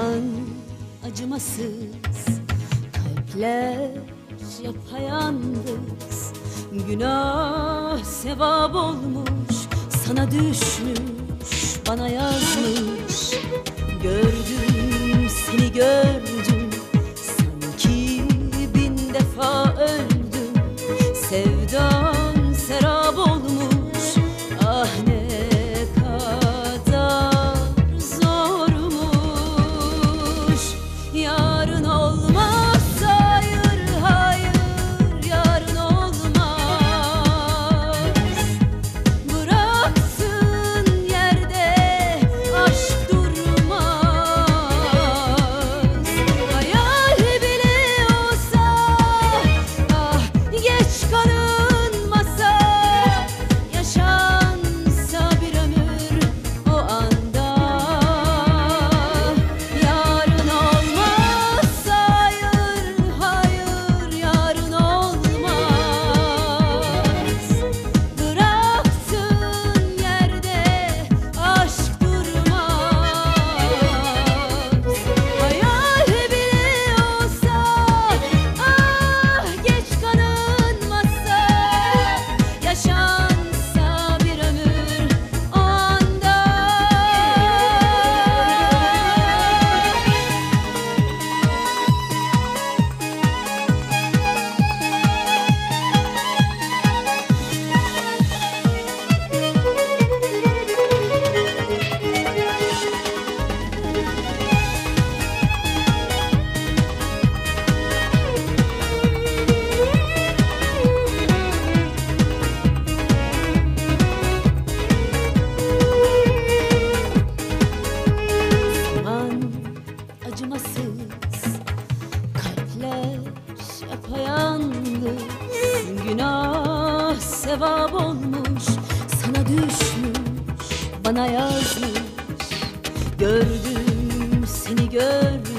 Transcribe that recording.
Zaman acımasız, kalpler yapayalnız. Günah sevap olmuş, sana düşmüş, bana yazmış. Gördüm seni gördüm, sanki 1000 defa öldüm. Sevdan serap olmuş, ah ne kadar zormuş. Yarın olmaz, hayır hayır, yarın olmaz. Bıraktığın yerde aşk durmaz. Hayal bile olsa, ah geç kalınmasa, yaşansa bir ömür o anda. Yarın olmaz, hayır hayır, yarın olmaz. Bıraktığın yerde aşk durmaz. Hayal bile olsa, ah geç kalınmasa, yaşansa bir ömür o anda. Zaman acımasız, kalpler yapayalnız. Günah sevap olmuş, sana düşmüş, bana yazmış. Gördüm seni gördüm,